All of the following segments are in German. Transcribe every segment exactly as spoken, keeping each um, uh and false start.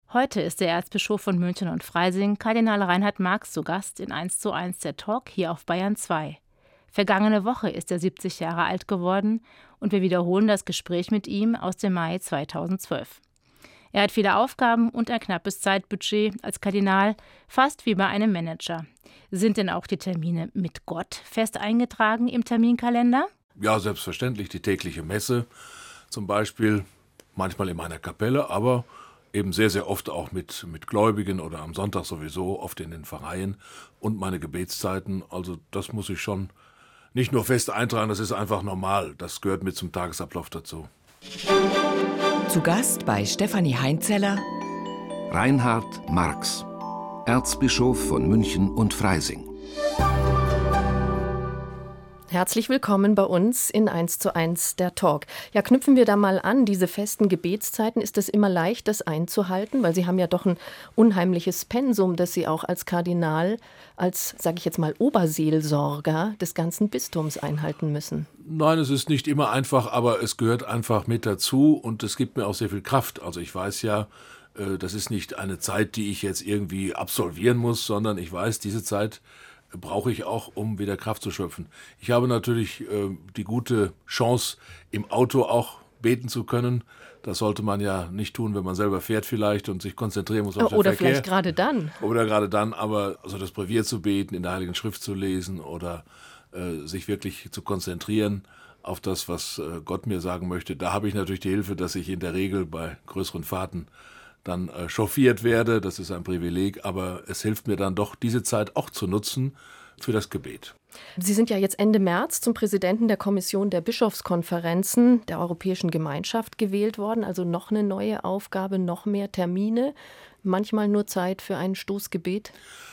Heute ist der Erzbischof von München und Freising, Kardinal Reinhard Marx, zu Gast in eins zu eins der Talk hier auf Bayern zwei. Vergangene Woche ist er siebzig Jahre alt geworden und wir wiederholen das Gespräch mit ihm aus dem Mai zweitausendzwölf. Er hat viele Aufgaben und ein knappes Zeitbudget als Kardinal, fast wie bei einem Manager. Sind denn auch die Termine mit Gott fest eingetragen im Terminkalender? Ja, selbstverständlich, die tägliche Messe zum Beispiel, manchmal in meiner Kapelle, aber eben sehr, sehr oft auch mit, mit Gläubigen oder am Sonntag sowieso, oft in den Pfarreien und meine Gebetszeiten. Also das muss ich schon nicht nur fest eintragen, das ist einfach normal. Das gehört mit zum Tagesablauf dazu. Zu Gast bei Stefanie Heinzeller Reinhard Marx, Erzbischof von München und Freising. Herzlich willkommen bei uns in eins zu eins der Talk. Ja, knüpfen wir da mal an, diese festen Gebetszeiten. Ist es immer leicht, das einzuhalten? Weil Sie haben ja doch ein unheimliches Pensum, das Sie auch als Kardinal, als, sage ich jetzt mal, Oberseelsorger des ganzen Bistums einhalten müssen. Nein, es ist nicht immer einfach, aber es gehört einfach mit dazu und es gibt mir auch sehr viel Kraft. Also ich weiß ja, das ist nicht eine Zeit, die ich jetzt irgendwie absolvieren muss, sondern ich weiß, diese Zeit brauche ich auch, um wieder Kraft zu schöpfen. Ich habe natürlich äh, die gute Chance, im Auto auch beten zu können. Das sollte man ja nicht tun, wenn man selber fährt vielleicht und sich konzentrieren muss auf den Oder Verkehr. vielleicht gerade dann. Oder gerade dann, aber also das Brevier zu beten, in der Heiligen Schrift zu lesen oder äh, sich wirklich zu konzentrieren auf das, was äh, Gott mir sagen möchte. Da habe ich natürlich die Hilfe, dass ich in der Regel bei größeren Fahrten dann äh, chauffiert werde, das ist ein Privileg, aber es hilft mir dann doch, diese Zeit auch zu nutzen für das Gebet. Sie sind ja jetzt Ende März zum Präsidenten der Kommission der Bischofskonferenzen der Europäischen Gemeinschaft gewählt worden, also noch eine neue Aufgabe, noch mehr Termine, manchmal nur Zeit für ein Stoßgebet.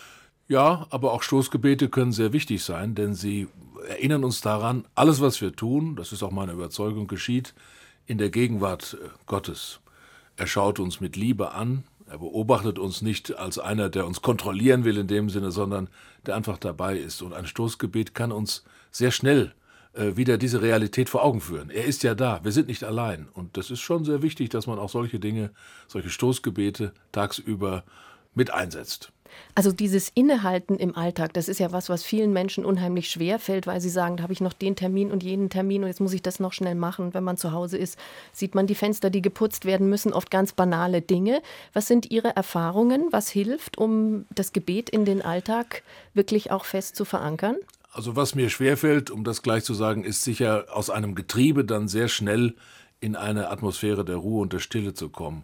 Ja, aber auch Stoßgebete können sehr wichtig sein, denn sie erinnern uns daran, alles, was wir tun, das ist auch meine Überzeugung, geschieht in der Gegenwart Gottes. Er schaut uns mit Liebe an, er beobachtet uns nicht als einer, der uns kontrollieren will in dem Sinne, sondern der einfach dabei ist. Und ein Stoßgebet kann uns sehr schnell äh, wieder diese Realität vor Augen führen. Er ist ja da, wir sind nicht allein. Und das ist schon sehr wichtig, dass man auch solche Dinge, solche Stoßgebete tagsüber mit einsetzt. Also dieses Innehalten im Alltag, das ist ja was, was vielen Menschen unheimlich schwer fällt, weil sie sagen, da habe ich noch den Termin und jenen Termin und jetzt muss ich das noch schnell machen. Wenn man zu Hause ist, sieht man die Fenster, die geputzt werden müssen, oft ganz banale Dinge. Was sind Ihre Erfahrungen? Was hilft, um das Gebet in den Alltag wirklich auch fest zu verankern? Also was mir schwerfällt, um das gleich zu sagen, ist sicher aus einem Getriebe dann sehr schnell in eine Atmosphäre der Ruhe und der Stille zu kommen.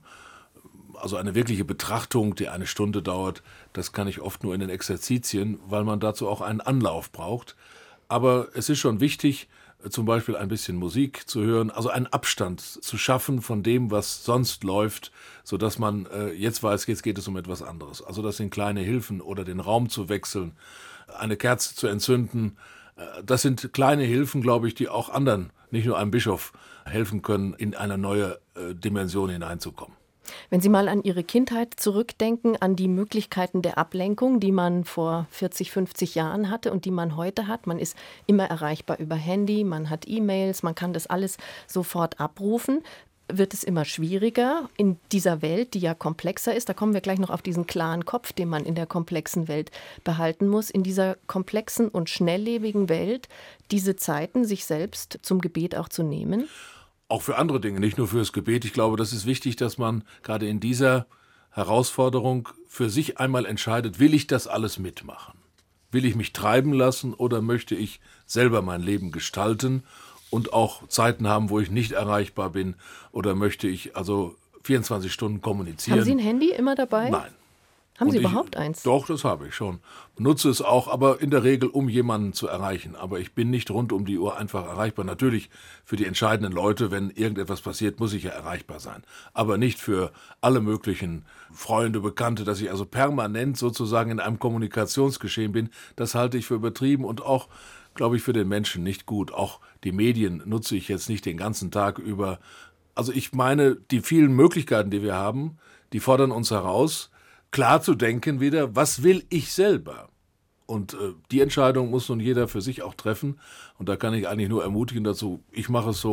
Also eine wirkliche Betrachtung, die eine Stunde dauert, das kann ich oft nur in den Exerzitien, weil man dazu auch einen Anlauf braucht. Aber es ist schon wichtig, zum Beispiel ein bisschen Musik zu hören, also einen Abstand zu schaffen von dem, was sonst läuft, sodass man äh, jetzt weiß, jetzt geht es um etwas anderes. Also das sind kleine Hilfen oder den Raum zu wechseln, eine Kerze zu entzünden. Äh, das sind kleine Hilfen, glaube ich, die auch anderen, nicht nur einem Bischof, helfen können, in eine neue äh, Dimension hineinzukommen. Wenn Sie mal an Ihre Kindheit zurückdenken, an die Möglichkeiten der Ablenkung, die man vor vierzig, fünfzig Jahren hatte und die man heute hat. Man ist immer erreichbar über Handy, man hat E-Mails, man kann das alles sofort abrufen. Wird es immer schwieriger in dieser Welt, die ja komplexer ist? Da kommen wir gleich noch auf diesen klaren Kopf, den man in der komplexen Welt behalten muss. In dieser komplexen und schnelllebigen Welt diese Zeiten sich selbst zum Gebet auch zu nehmen? Auch für andere Dinge, nicht nur fürs Gebet. Ich glaube, das ist wichtig, dass man gerade in dieser Herausforderung für sich einmal entscheidet, will ich das alles mitmachen? Will ich mich treiben lassen oder möchte ich selber mein Leben gestalten und auch Zeiten haben, wo ich nicht erreichbar bin oder möchte ich also vierundzwanzig Stunden kommunizieren? Haben Sie ein Handy immer dabei? Nein. Haben Und Sie ich, überhaupt eins? Doch, das habe ich schon. Nutze es auch, aber in der Regel, um jemanden zu erreichen. Aber ich bin nicht rund um die Uhr einfach erreichbar. Natürlich für die entscheidenden Leute, wenn irgendetwas passiert, muss ich ja erreichbar sein. Aber nicht für alle möglichen Freunde, Bekannte, dass ich also permanent sozusagen in einem Kommunikationsgeschehen bin. Das halte ich für übertrieben und auch, glaube ich, für den Menschen nicht gut. Auch die Medien nutze ich jetzt nicht den ganzen Tag über. Also ich meine, die vielen Möglichkeiten, die wir haben, die fordern uns heraus, klar zu denken wieder, was will ich selber? Und äh, die Entscheidung muss nun jeder für sich auch treffen. Und da kann ich eigentlich nur ermutigen dazu, ich mache es so,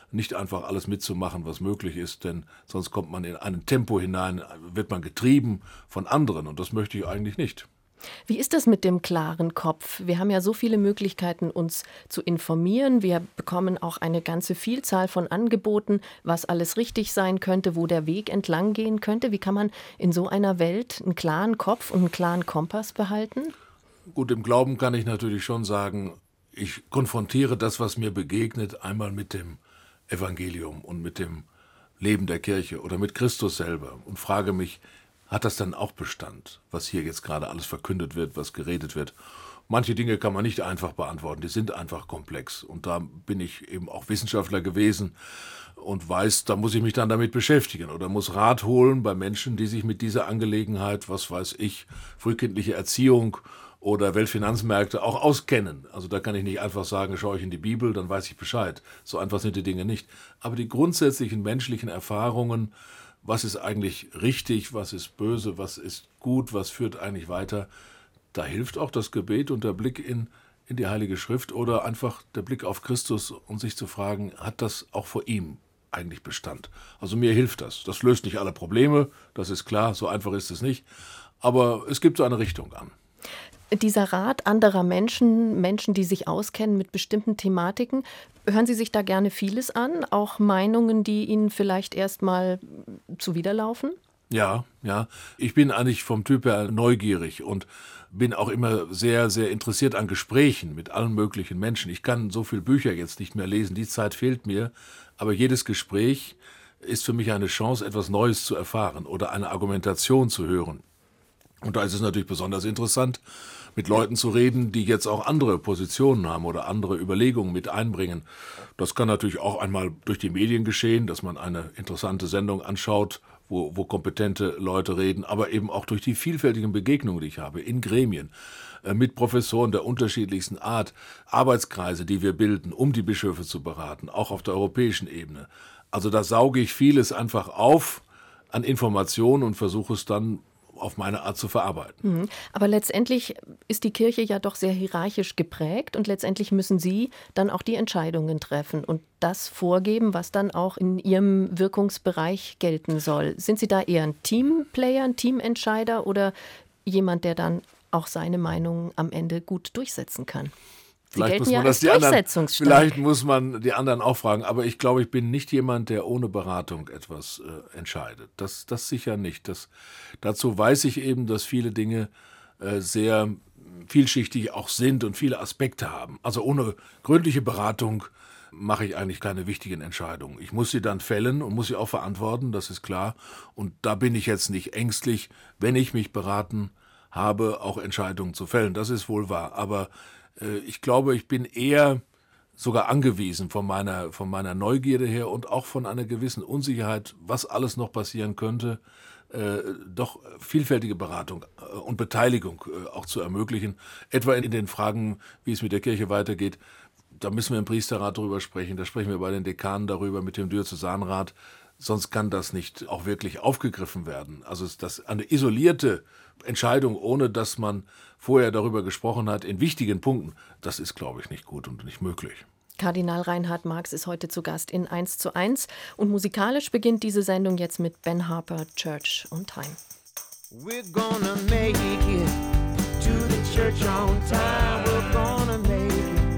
nicht einfach alles mitzumachen, was möglich ist, denn sonst kommt man in ein Tempo hinein, wird man getrieben von anderen und das möchte ich eigentlich nicht. Wie ist das mit dem klaren Kopf? Wir haben ja so viele Möglichkeiten, uns zu informieren. Wir bekommen auch eine ganze Vielzahl von Angeboten, was alles richtig sein könnte, wo der Weg entlang gehen könnte. Wie kann man in so einer Welt einen klaren Kopf und einen klaren Kompass behalten? Gut, im Glauben kann ich natürlich schon sagen, ich konfrontiere das, was mir begegnet, einmal mit dem Evangelium und mit dem Leben der Kirche oder mit Christus selber und frage mich, hat das dann auch Bestand, was hier jetzt gerade alles verkündet wird, was geredet wird? Manche Dinge kann man nicht einfach beantworten, die sind einfach komplex. Und da bin ich eben auch Wissenschaftler gewesen und weiß, da muss ich mich dann damit beschäftigen oder muss Rat holen bei Menschen, die sich mit dieser Angelegenheit, was weiß ich, frühkindliche Erziehung oder Weltfinanzmärkte auch auskennen. Also da kann ich nicht einfach sagen, schaue ich in die Bibel, dann weiß ich Bescheid. So einfach sind die Dinge nicht. Aber die grundsätzlichen menschlichen Erfahrungen, was ist eigentlich richtig, was ist böse, was ist gut, was führt eigentlich weiter, da hilft auch das Gebet und der Blick in, in die Heilige Schrift oder einfach der Blick auf Christus und sich zu fragen, hat das auch vor ihm eigentlich Bestand? Also mir hilft das. Das löst nicht alle Probleme, das ist klar, so einfach ist es nicht, aber es gibt so eine Richtung an. Dieser Rat anderer Menschen, Menschen, die sich auskennen mit bestimmten Thematiken, hören Sie sich da gerne vieles an? Auch Meinungen, die Ihnen vielleicht erstmal zuwiderlaufen? Ja, ja. Ich bin eigentlich vom Typ her neugierig und bin auch immer sehr, sehr interessiert an Gesprächen mit allen möglichen Menschen. Ich kann so viele Bücher jetzt nicht mehr lesen, die Zeit fehlt mir. Aber jedes Gespräch ist für mich eine Chance, etwas Neues zu erfahren oder eine Argumentation zu hören. Und da ist es natürlich besonders interessant, mit Leuten zu reden, die jetzt auch andere Positionen haben oder andere Überlegungen mit einbringen. Das kann natürlich auch einmal durch die Medien geschehen, dass man eine interessante Sendung anschaut, wo, wo kompetente Leute reden, aber eben auch durch die vielfältigen Begegnungen, die ich habe, in Gremien, äh, mit Professoren der unterschiedlichsten Art, Arbeitskreise, die wir bilden, um die Bischöfe zu beraten, auch auf der europäischen Ebene. Also da sauge ich vieles einfach auf an Informationen und versuche es dann auf meine Art zu verarbeiten. Aber letztendlich ist die Kirche ja doch sehr hierarchisch geprägt und letztendlich müssen Sie dann auch die Entscheidungen treffen und das vorgeben, was dann auch in Ihrem Wirkungsbereich gelten soll. Sind Sie da eher ein Teamplayer, ein Teamentscheider oder jemand, der dann auch seine Meinung am Ende gut durchsetzen kann? Sie Vielleicht muss, ja man das die anderen, vielleicht muss man die anderen auch fragen, aber ich glaube, ich bin nicht jemand, der ohne Beratung etwas äh, entscheidet. Das, das sicher nicht. Das, dazu weiß ich eben, dass viele Dinge äh, sehr vielschichtig auch sind und viele Aspekte haben. Also ohne gründliche Beratung mache ich eigentlich keine wichtigen Entscheidungen. Ich muss sie dann fällen und muss sie auch verantworten, das ist klar. Und da bin ich jetzt nicht ängstlich, wenn ich mich beraten habe, auch Entscheidungen zu fällen. Das ist wohl wahr, aber ich glaube, ich bin eher sogar angewiesen von meiner, von meiner Neugierde her und auch von einer gewissen Unsicherheit, was alles noch passieren könnte, äh, doch vielfältige Beratung äh, und Beteiligung äh, auch zu ermöglichen. Etwa in, in den Fragen, wie es mit der Kirche weitergeht, da müssen wir im Priesterrat darüber sprechen, da sprechen wir bei den Dekanen darüber, mit dem Diözesanrat. Sonst kann das nicht auch wirklich aufgegriffen werden. Also das eine isolierte Entscheidung, ohne dass man vorher darüber gesprochen hat, in wichtigen Punkten, das ist, glaube ich, nicht gut und nicht möglich. Kardinal Reinhard Marx ist heute zu Gast in eins zu eins und musikalisch beginnt diese Sendung jetzt mit Ben Harper, Church on Time. We're gonna make it to the church on time. We're gonna make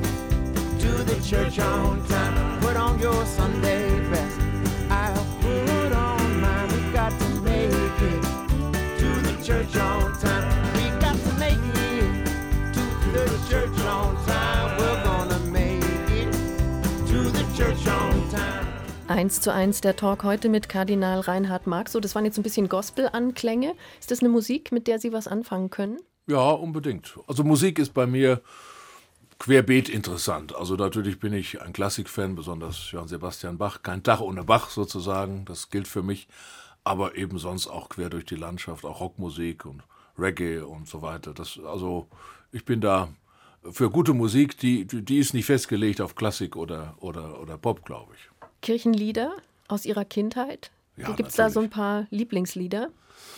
it to the church on time. Put on your Sunday best. I'll put on mine. We got to make it to the church on time. We got to make it to the church on time. We're gonna make it to the church on time. eins zu eins der Talk heute mit Kardinal Reinhard Marx. So, das waren jetzt ein bisschen Gospel-Anklänge. Ist das eine Musik, mit der Sie was anfangen können? Ja, unbedingt. Also Musik ist bei mir querbeet interessant. Also natürlich bin ich ein Klassikfan, besonders Johann Sebastian Bach. Kein Tag ohne Bach sozusagen, das gilt für mich. Aber eben sonst auch quer durch die Landschaft, auch Rockmusik und Reggae und so weiter. Das, also ich bin da für gute Musik, die, die ist nicht festgelegt auf Klassik oder, oder, oder Pop, glaube ich. Kirchenlieder aus Ihrer Kindheit? Ja, gibt es da so ein paar Lieblingslieder?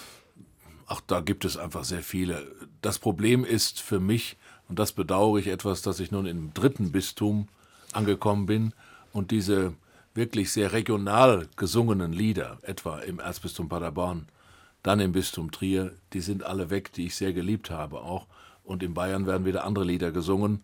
Ach, da gibt es einfach sehr viele. Das Problem ist für mich, und das bedauere ich etwas, dass ich nun im dritten Bistum angekommen bin und diese wirklich sehr regional gesungenen Lieder, etwa im Erzbistum Paderborn, dann im Bistum Trier, die sind alle weg, die ich sehr geliebt habe auch. Und in Bayern werden wieder andere Lieder gesungen.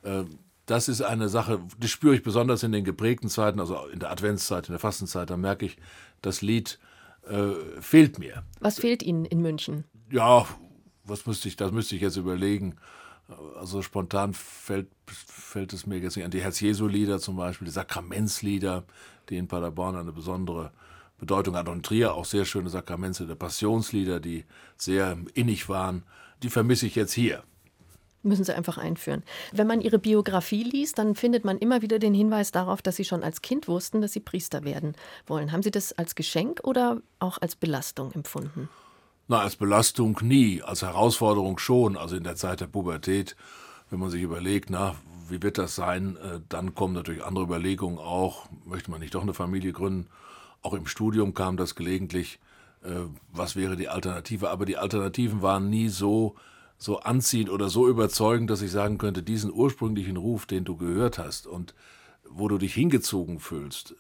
Das ist eine Sache, die spüre ich besonders in den geprägten Zeiten, also in der Adventszeit, in der Fastenzeit, da merke ich, das Lied äh, fehlt mir. Was fehlt Ihnen in München? Ja, was müsste ich, das müsste ich jetzt überlegen. Also spontan fällt, fällt es mir jetzt nicht an. Die Herz-Jesu-Lieder zum Beispiel, die Sakramentslieder, die in Paderborn eine besondere Bedeutung hatten. Und in Trier auch sehr schöne Sakramentslieder, Passionslieder, die sehr innig waren. Die vermisse ich jetzt hier. Müssen Sie einfach einführen. Wenn man Ihre Biografie liest, dann findet man immer wieder den Hinweis darauf, dass Sie schon als Kind wussten, dass Sie Priester werden wollen. Haben Sie das als Geschenk oder auch als Belastung empfunden? Na, als Belastung nie, als Herausforderung schon. Also in der Zeit der Pubertät, wenn man sich überlegt, na, wie wird das sein, dann kommen natürlich andere Überlegungen auch. Möchte man nicht doch eine Familie gründen? Auch im Studium kam das gelegentlich. Was wäre die Alternative? Aber die Alternativen waren nie so, so anziehend oder so überzeugend, dass ich sagen könnte, diesen ursprünglichen Ruf, den du gehört hast und wo du dich hingezogen fühlst,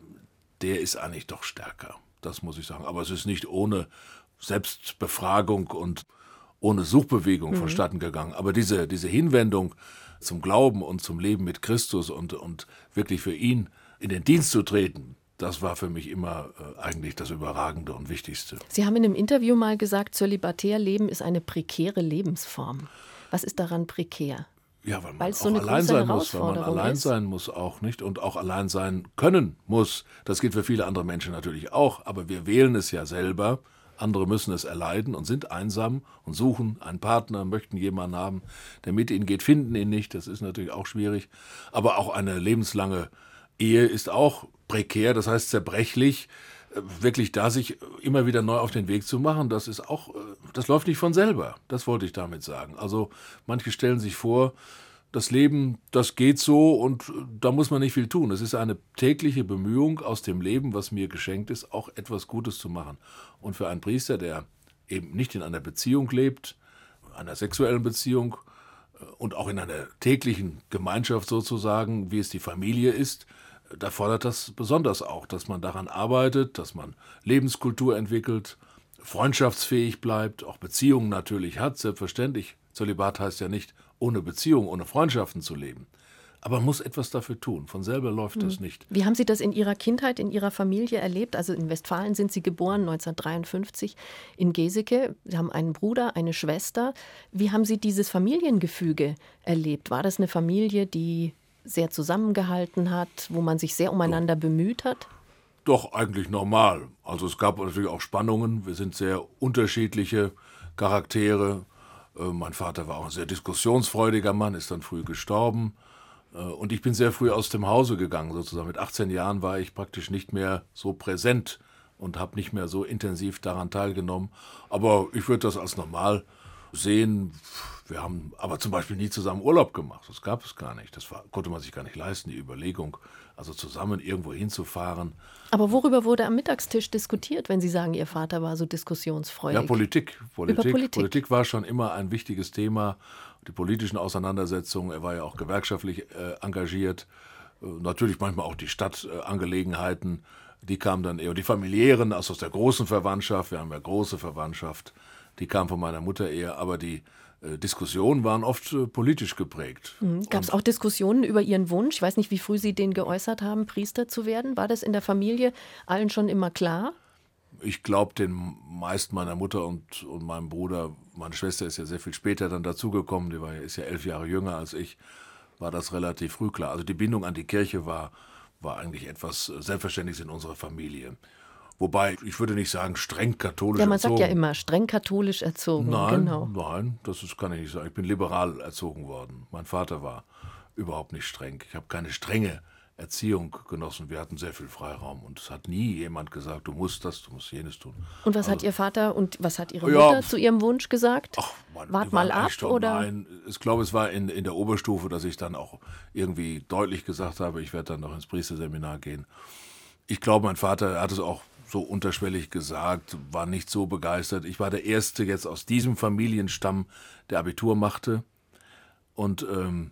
der ist eigentlich doch stärker. Das muss ich sagen. Aber es ist nicht ohne Selbstbefragung und ohne Suchbewegung mhm. vonstatten gegangen. Aber diese, diese Hinwendung zum Glauben und zum Leben mit Christus und, und wirklich für ihn in den Dienst zu treten, das war für mich immer äh, eigentlich das Überragende und Wichtigste. Sie haben in einem Interview mal gesagt, Zölibatärleben ist eine prekäre Lebensform. Was ist daran prekär? Ja, weil man Weil's auch so eine allein große sein muss, weil man Herausforderung allein ist. sein muss auch, nicht? Und auch allein sein können muss. Das gilt für viele andere Menschen natürlich auch, aber wir wählen es ja selber. Andere müssen es erleiden und sind einsam und suchen einen Partner, möchten jemanden haben, der mit ihnen geht, finden ihn nicht. Das ist natürlich auch schwierig. Aber auch eine lebenslange Ehe ist auch prekär, das heißt zerbrechlich. Wirklich da sich immer wieder neu auf den Weg zu machen, das ist auch, das läuft nicht von selber. Das wollte ich damit sagen. Also manche stellen sich vor, das Leben, das geht so und da muss man nicht viel tun. Es ist eine tägliche Bemühung, aus dem Leben, was mir geschenkt ist, auch etwas Gutes zu machen. Und für einen Priester, der eben nicht in einer Beziehung lebt, einer sexuellen Beziehung und auch in einer täglichen Gemeinschaft sozusagen, wie es die Familie ist, da fordert das besonders auch, dass man daran arbeitet, dass man Lebenskultur entwickelt, freundschaftsfähig bleibt, auch Beziehungen natürlich hat, selbstverständlich. Zölibat heißt ja nicht, ohne Beziehung, ohne Freundschaften zu leben. Aber man muss etwas dafür tun. Von selber läuft das nicht. Wie haben Sie das in Ihrer Kindheit, in Ihrer Familie erlebt? Also in Westfalen sind Sie geboren, neunzehnhundertdreiundfünfzig in Geseke. Sie haben einen Bruder, eine Schwester. Wie haben Sie dieses Familiengefüge erlebt? War das eine Familie, die sehr zusammengehalten hat, wo man sich sehr umeinander Doch. bemüht hat? Doch, eigentlich normal. Also es gab natürlich auch Spannungen. Wir sind sehr unterschiedliche Charaktere. Mein Vater war auch ein sehr diskussionsfreudiger Mann, ist dann früh gestorben. Und ich bin sehr früh aus dem Hause gegangen, sozusagen. Mit achtzehn Jahren war ich praktisch nicht mehr so präsent und habe nicht mehr so intensiv daran teilgenommen. Aber ich würde das als normal sehen. Wir haben aber zum Beispiel nie zusammen Urlaub gemacht. Das gab es gar nicht. Das war, konnte man sich gar nicht leisten, die Überlegung, also zusammen irgendwo hinzufahren. Aber worüber wurde am Mittagstisch diskutiert, wenn Sie sagen, Ihr Vater war so diskussionsfreudig? Ja, Politik. Politik. Über Politik. Politik war schon immer ein wichtiges Thema. Die politischen Auseinandersetzungen. Er war ja auch gewerkschaftlich äh, engagiert. Äh, natürlich manchmal auch die Stadtangelegenheiten. Äh, die kamen dann eher. Die familiären, also aus der großen Verwandtschaft. Wir haben ja große Verwandtschaft. Die kam von meiner Mutter eher. Aber die äh, Diskussionen waren oft äh, politisch geprägt. Mhm. Gab es auch Diskussionen über Ihren Wunsch? Ich weiß nicht, wie früh Sie den geäußert haben, Priester zu werden. War das in der Familie allen schon immer klar? Ich glaube, den meisten meiner Mutter und, und meinem Bruder, meine Schwester ist ja sehr viel später dann dazugekommen, die war, ist ja elf Jahre jünger als ich, war das relativ früh klar. Also die Bindung an die Kirche war, war eigentlich etwas Selbstverständliches in unserer Familie. Wobei, ich würde nicht sagen, streng katholisch erzogen. Ja, man sagt ja immer, streng katholisch erzogen. Nein, genau. nein, das ist, kann ich nicht sagen. Ich bin liberal erzogen worden. Mein Vater war überhaupt nicht streng. Ich habe keine strenge Erziehung genossen. Wir hatten sehr viel Freiraum und es hat nie jemand gesagt, du musst das, du musst jenes tun. Und was also, hat Ihr Vater und was hat Ihre ja, Mutter zu Ihrem Wunsch gesagt? Ach, man, Wart mal ab, oder? Nein, ich glaube, es war in, in der Oberstufe, dass ich dann auch irgendwie deutlich gesagt habe, ich werde dann noch ins Priesterseminar gehen. Ich glaube, mein Vater, er hat es auch so unterschwellig gesagt, war nicht so begeistert. Ich war der Erste jetzt aus diesem Familienstamm, der Abitur machte und ähm,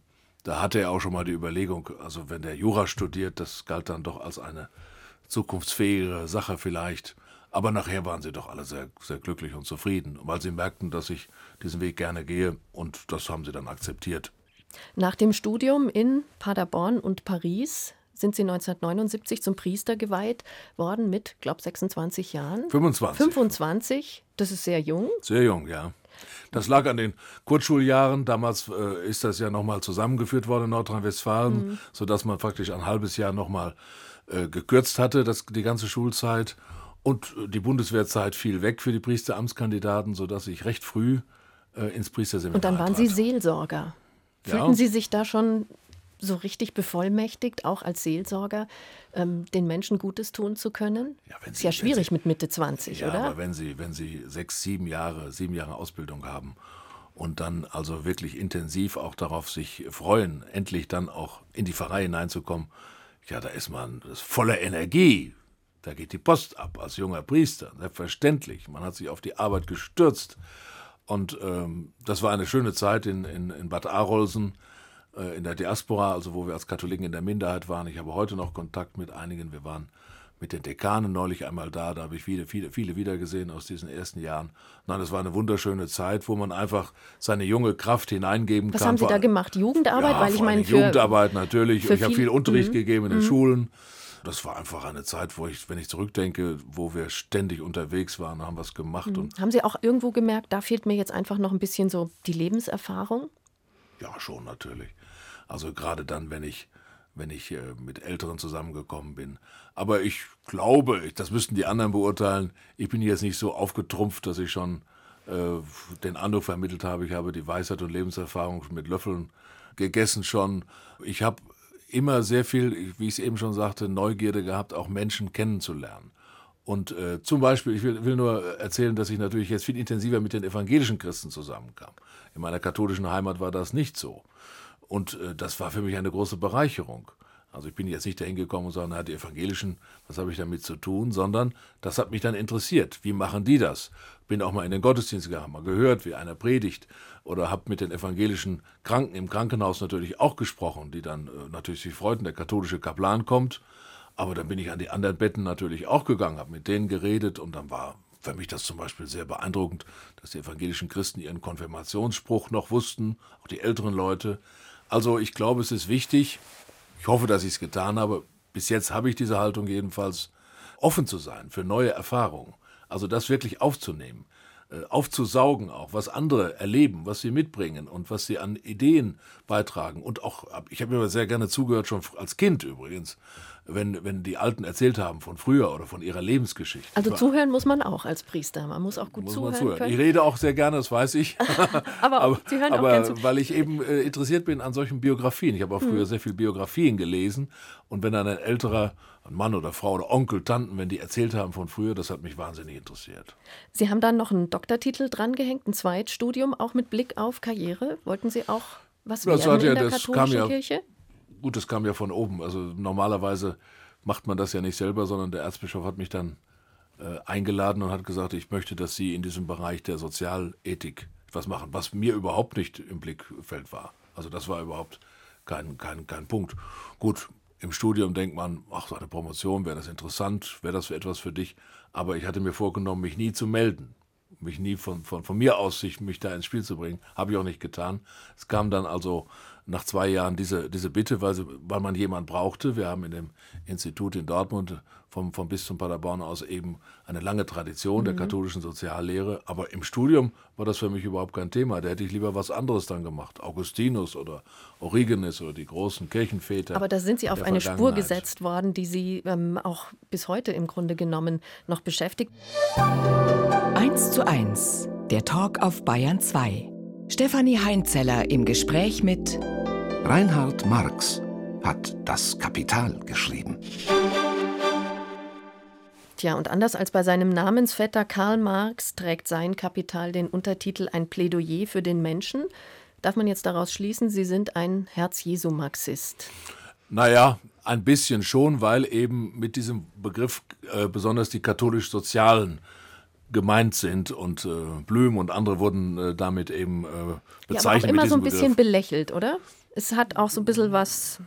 Da hatte er auch schon mal die Überlegung, also wenn der Jura studiert, das galt dann doch als eine zukunftsfähige Sache vielleicht. Aber nachher waren sie doch alle sehr, sehr glücklich und zufrieden, weil sie merkten, dass ich diesen Weg gerne gehe, und das haben sie dann akzeptiert. Nach dem Studium in Paderborn und Paris sind Sie neunzehnhundertneunundsiebzig zum Priester geweiht worden mit, glaube ich, sechsundzwanzig Jahren. fünfundzwanzig. fünfundzwanzig, das ist sehr jung. Sehr jung, ja. Das lag an den Kurzschuljahren. Damals äh, ist das ja nochmal zusammengeführt worden in Nordrhein-Westfalen, mhm. sodass man praktisch ein halbes Jahr nochmal äh, gekürzt hatte, das, die ganze Schulzeit. Und äh, die Bundeswehrzeit fiel weg für die Priesteramtskandidaten, sodass ich recht früh äh, ins Priesterseminar Und dann waren trat. Sie Seelsorger. Ja. Fühlten Sie sich da schon so richtig bevollmächtigt, auch als Seelsorger, ähm, den Menschen Gutes tun zu können? Ja, wenn ist Sie, ja schwierig Sie, mit Mitte zwanzig, ja, oder? Aber wenn Sie, wenn Sie sechs, sieben Jahre, sieben Jahre Ausbildung haben und dann also wirklich intensiv auch darauf sich freuen, endlich dann auch in die Pfarrei hineinzukommen, ja, da ist man das ist voller Energie. Da geht die Post ab als junger Priester, selbstverständlich. Man hat sich auf die Arbeit gestürzt. Und ähm, das war eine schöne Zeit in, in, in Bad Arolsen, äh, in der Diaspora, also wo wir als Katholiken in der Minderheit waren. Ich habe heute noch Kontakt mit einigen. Wir waren mit den Dekanen neulich einmal da. Da habe ich viele, viele, viele wiedergesehen aus diesen ersten Jahren. Nein, das war eine wunderschöne Zeit, wo man einfach seine junge Kraft hineingeben Was kann. haben Sie da gemacht? Jugendarbeit? Ja, Weil ich vor meine, allem für Jugendarbeit natürlich. für Ich habe viel- viel Unterricht Mhm. gegeben in den Mhm. Schulen. Das war einfach eine Zeit, wo ich, wenn ich zurückdenke, wo wir ständig unterwegs waren, haben was gemacht. Und Haben Sie auch irgendwo gemerkt, da fehlt mir jetzt einfach noch ein bisschen so die Lebenserfahrung? ja, schon natürlich. Also gerade dann, wenn ich, wenn ich äh, mit Älteren zusammengekommen bin. Aber ich glaube, ich, das müssten die anderen beurteilen, ich bin jetzt nicht so aufgetrumpft, dass ich schon äh, den Eindruck vermittelt habe, ich habe die Weisheit und Lebenserfahrung mit Löffeln gegessen schon. Ich habe immer sehr viel, wie ich es eben schon sagte, Neugierde gehabt, auch Menschen kennenzulernen. Und äh, zum Beispiel, ich will, will nur erzählen, dass ich natürlich jetzt viel intensiver mit den evangelischen Christen zusammenkam. In meiner katholischen Heimat war das nicht so. Und äh, das war für mich eine große Bereicherung. Also ich bin jetzt nicht dahin gekommen und sage, na, die Evangelischen, was habe ich damit zu tun, sondern das hat mich dann interessiert. Wie machen die das? Bin auch mal in den Gottesdienst gegangen, mal gehört, wie einer predigt, oder habe mit den evangelischen Kranken im Krankenhaus natürlich auch gesprochen, die dann äh, natürlich sich freuten, der katholische Kaplan kommt. Aber dann bin ich an die anderen Betten natürlich auch gegangen, habe mit denen geredet, und dann war für mich das zum Beispiel sehr beeindruckend, dass die evangelischen Christen ihren Konfirmationsspruch noch wussten, auch die älteren Leute. Also ich glaube, es ist wichtig, ich hoffe, dass ich es getan habe, bis jetzt habe ich diese Haltung jedenfalls, offen zu sein für neue Erfahrungen. Also das wirklich aufzunehmen, äh, aufzusaugen auch, was andere erleben, was sie mitbringen und was sie an Ideen beitragen. Und auch, ich habe mir sehr gerne zugehört, schon als Kind übrigens, wenn, wenn die Alten erzählt haben von früher oder von ihrer Lebensgeschichte. Also Ich war- zuhören muss man auch als Priester. Man muss auch gut muss man zuhören zuhören. können. Ich rede auch sehr gerne, das weiß ich. Aber auch- Sie hören auch aber gern zu. weil ich eben äh, interessiert bin an solchen Biografien. Ich habe auch früher sehr viel Biografien gelesen. Und wenn dann ein älterer, ein Mann oder Frau oder Onkel, Tanten, wenn die erzählt haben von früher, das hat mich wahnsinnig interessiert. Sie haben dann noch einen Doktortitel drangehängt, ein Zweitstudium, auch mit Blick auf Karriere. Wollten Sie auch was Das werden hat ja- in der das kam katholischen ja- Kirche? Gut, das kam ja von oben. Also normalerweise macht man das ja nicht selber, sondern der Erzbischof hat mich dann äh, eingeladen und hat gesagt, ich möchte, dass Sie in diesem Bereich der Sozialethik was machen, was mir überhaupt nicht im Blickfeld war. Also das war überhaupt kein, kein, kein Punkt. Gut, im Studium denkt man, ach, so eine Promotion, wäre das interessant, wäre das für etwas für dich. Aber ich hatte mir vorgenommen, mich nie zu melden, mich nie von, von, von mir aus sich, mich da ins Spiel zu bringen. Habe ich auch nicht getan. Es kam dann also nach zwei Jahren diese, diese Bitte, weil, sie, weil man jemanden brauchte. Wir haben in dem Institut in Dortmund vom, vom Bistum Paderborn aus eben eine lange Tradition der katholischen Soziallehre. Aber im Studium war das für mich überhaupt kein Thema. Da hätte ich lieber was anderes dann gemacht. Augustinus oder Origenes oder die großen Kirchenväter. Aber da sind Sie auf der eine Spur Vergangenheit. gesetzt worden, die Sie ähm, auch bis heute im Grunde genommen noch beschäftigt. eins zu eins, der Talk auf Bayern zwei. Stefanie Heinzeller im Gespräch mit Reinhard Marx hat das Kapital geschrieben. Tja, und anders als bei seinem Namensvetter Karl Marx trägt sein Kapital den Untertitel Ein Plädoyer für den Menschen. Darf man jetzt daraus schließen, Sie sind ein Herz-Jesu-Marxist? Naja, ein bisschen schon, weil eben mit diesem Begriff äh, besonders die katholisch-sozialen gemeint sind, und äh, Blüm und andere wurden äh, damit eben äh, bezeichnet. Ja, aber auch immer mit so ein diesem bisschen Begriff. belächelt, oder? Es hat auch so ein bisschen was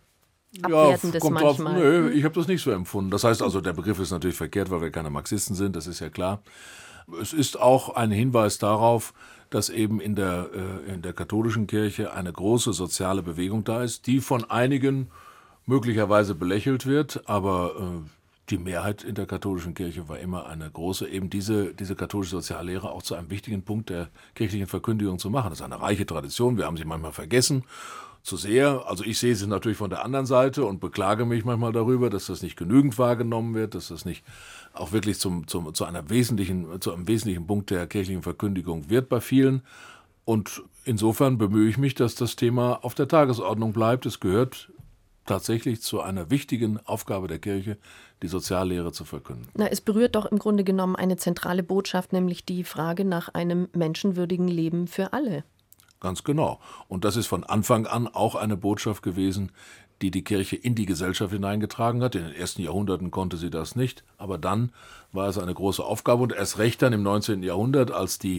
Ja, Abwertendes kommt drauf, manchmal. nö, ich habe das nicht so empfunden. Das heißt also, der Begriff ist natürlich verkehrt, weil wir keine Marxisten sind, das ist ja klar. Es ist auch ein Hinweis darauf, dass eben in der, äh, in der katholischen Kirche eine große soziale Bewegung da ist, die von einigen möglicherweise belächelt wird, aber äh, die Mehrheit in der katholischen Kirche war immer eine große, eben diese, diese katholische Soziallehre auch zu einem wichtigen Punkt der kirchlichen Verkündigung zu machen. Das ist eine reiche Tradition, wir haben sie manchmal vergessen, zu sehr. Also ich sehe sie natürlich von der anderen Seite und beklage mich manchmal darüber, dass das nicht genügend wahrgenommen wird, dass das nicht auch wirklich zum, zum, zu, einer wesentlichen, zu einem wesentlichen Punkt der kirchlichen Verkündigung wird bei vielen. Und insofern bemühe ich mich, dass das Thema auf der Tagesordnung bleibt. Es gehört tatsächlich zu einer wichtigen Aufgabe der Kirche, die Soziallehre zu verkünden. Na, es berührt doch im Grunde genommen eine zentrale Botschaft, nämlich die Frage nach einem menschenwürdigen Leben für alle. Ganz genau. Und das ist von Anfang an auch eine Botschaft gewesen, die die Kirche in die Gesellschaft hineingetragen hat. In den ersten Jahrhunderten konnte sie das nicht, aber dann war es eine große Aufgabe und erst recht dann im neunzehnten Jahrhundert, als die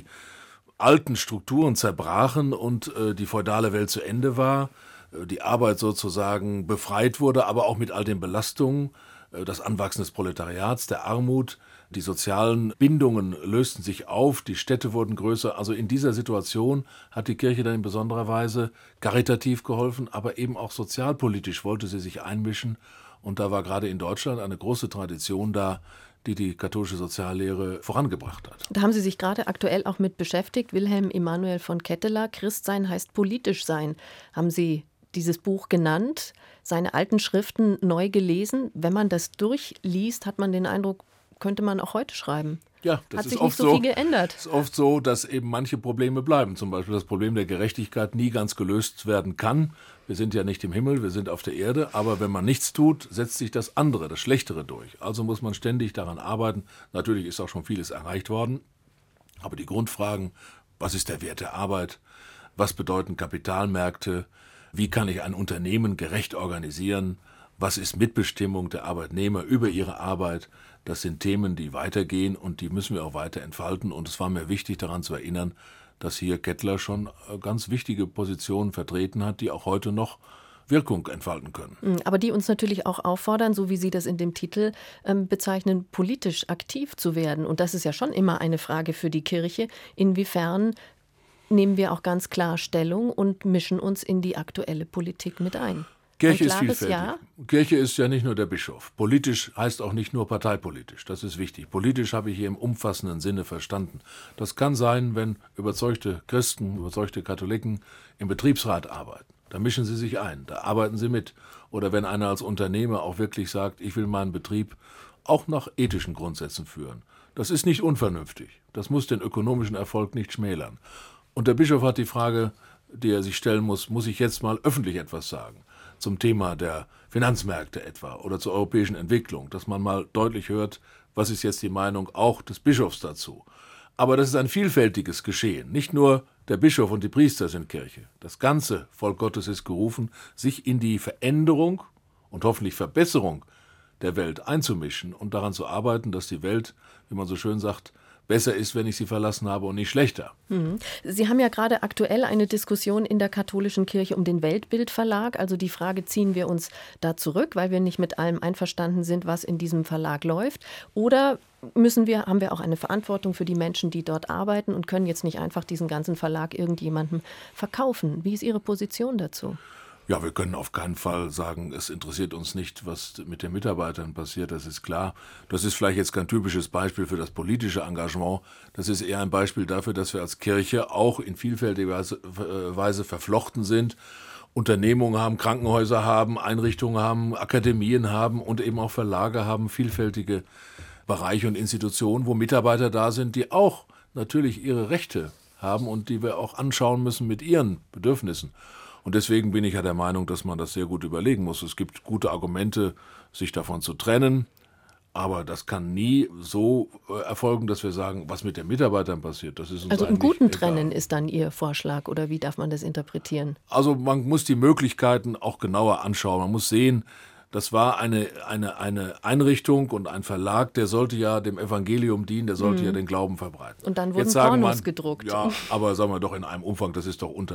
alten Strukturen zerbrachen und äh, die feudale Welt zu Ende war, äh, die Arbeit sozusagen befreit wurde, aber auch mit all den Belastungen, äh, das Anwachsen des Proletariats, der Armut, die sozialen Bindungen lösten sich auf, die Städte wurden größer. Also in dieser Situation hat die Kirche dann in besonderer Weise karitativ geholfen, aber eben auch sozialpolitisch wollte sie sich einmischen. Und da war gerade in Deutschland eine große Tradition da, die die katholische Soziallehre vorangebracht hat. Da haben Sie sich gerade aktuell auch mit beschäftigt. Wilhelm Emanuel von Ketteler, Christsein heißt politisch sein. Haben Sie dieses Buch genannt, seine alten Schriften neu gelesen? Wenn man das durchliest, hat man den Eindruck, könnte man auch heute schreiben. Ja, das Hat ist sich oft nicht so so, viel geändert. Es ist oft so, dass eben manche Probleme bleiben. Zum Beispiel das Problem der Gerechtigkeit nie ganz gelöst werden kann. Wir sind ja nicht im Himmel, wir sind auf der Erde. Aber wenn man nichts tut, setzt sich das andere, das Schlechtere durch. Also muss man ständig daran arbeiten. Natürlich ist auch schon vieles erreicht worden. Aber die Grundfragen, was ist der Wert der Arbeit? Was bedeuten Kapitalmärkte? Wie kann ich ein Unternehmen gerecht organisieren? Was ist Mitbestimmung der Arbeitnehmer über ihre Arbeit? Das sind Themen, die weitergehen und die müssen wir auch weiter entfalten. Und es war mir wichtig, daran zu erinnern, dass hier Kettler schon ganz wichtige Positionen vertreten hat, die auch heute noch Wirkung entfalten können. Aber die uns natürlich auch auffordern, so wie Sie das in dem Titel ähm, bezeichnen, politisch aktiv zu werden. Und das ist ja schon immer eine Frage für die Kirche. Inwiefern nehmen wir auch ganz klar Stellung und mischen uns in die aktuelle Politik mit ein? Kirche Ein ist klares vielfältig. Ja? Kirche ist ja nicht nur der Bischof. Politisch heißt auch nicht nur parteipolitisch. Das ist wichtig. Politisch habe ich hier im umfassenden Sinne verstanden. Das kann sein, wenn überzeugte Christen, überzeugte Katholiken im Betriebsrat arbeiten. Da mischen sie sich ein, da arbeiten sie mit. Oder wenn einer als Unternehmer auch wirklich sagt, ich will meinen Betrieb auch nach ethischen Grundsätzen führen. Das ist nicht unvernünftig. Das muss den ökonomischen Erfolg nicht schmälern. Und der Bischof hat die Frage, die er sich stellen muss, muss ich jetzt mal öffentlich etwas sagen? Zum Thema der Finanzmärkte etwa oder zur europäischen Entwicklung, dass man mal deutlich hört, was ist jetzt die Meinung auch des Bischofs dazu. Aber das ist ein vielfältiges Geschehen. Nicht nur der Bischof und die Priester sind Kirche. Das ganze Volk Gottes ist gerufen, sich in die Veränderung und hoffentlich Verbesserung der Welt einzumischen und daran zu arbeiten, dass die Welt, wie man so schön sagt, besser ist, wenn ich sie verlassen habe und nicht schlechter. Sie haben ja gerade aktuell eine Diskussion in der katholischen Kirche um den Weltbildverlag. Also die Frage, ziehen wir uns da zurück, weil wir nicht mit allem einverstanden sind, was in diesem Verlag läuft? Oder müssen wir, haben wir auch eine Verantwortung für die Menschen, die dort arbeiten und können jetzt nicht einfach diesen ganzen Verlag irgendjemandem verkaufen? Wie ist Ihre Position dazu? Ja, wir können auf keinen Fall sagen, es interessiert uns nicht, was mit den Mitarbeitern passiert, das ist klar. Das ist vielleicht jetzt kein typisches Beispiel für das politische Engagement. Das ist eher ein Beispiel dafür, dass wir als Kirche auch in vielfältiger Weise verflochten sind, Unternehmungen haben, Krankenhäuser haben, Einrichtungen haben, Akademien haben und eben auch Verlage haben, vielfältige Bereiche und Institutionen, wo Mitarbeiter da sind, die auch natürlich ihre Rechte haben und die wir auch anschauen müssen mit ihren Bedürfnissen. Und deswegen bin ich ja der Meinung, dass man das sehr gut überlegen muss. Es gibt gute Argumente, sich davon zu trennen, aber das kann nie so erfolgen, dass wir sagen, was mit den Mitarbeitern passiert. Das ist uns also im eigentlich guten egal. Trennen ist dann Ihr Vorschlag oder wie darf man das interpretieren? Also man muss die Möglichkeiten auch genauer anschauen. Man muss sehen, das war eine, eine, eine Einrichtung und ein Verlag, der sollte ja dem Evangelium dienen, der sollte mhm. ja den Glauben verbreiten. Und dann wurden Jetzt sagen Pornos man, gedruckt. Ja, aber sagen wir doch in einem Umfang, das ist doch unter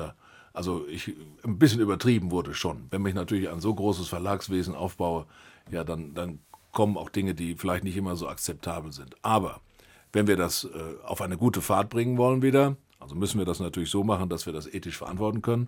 Also ich, ein bisschen übertrieben wurde schon. Wenn ich natürlich ein so großes Verlagswesen aufbaue, ja, dann, dann kommen auch Dinge, die vielleicht nicht immer so akzeptabel sind. Aber wenn wir das äh, auf eine gute Fahrt bringen wollen wieder, also müssen wir das natürlich so machen, dass wir das ethisch verantworten können.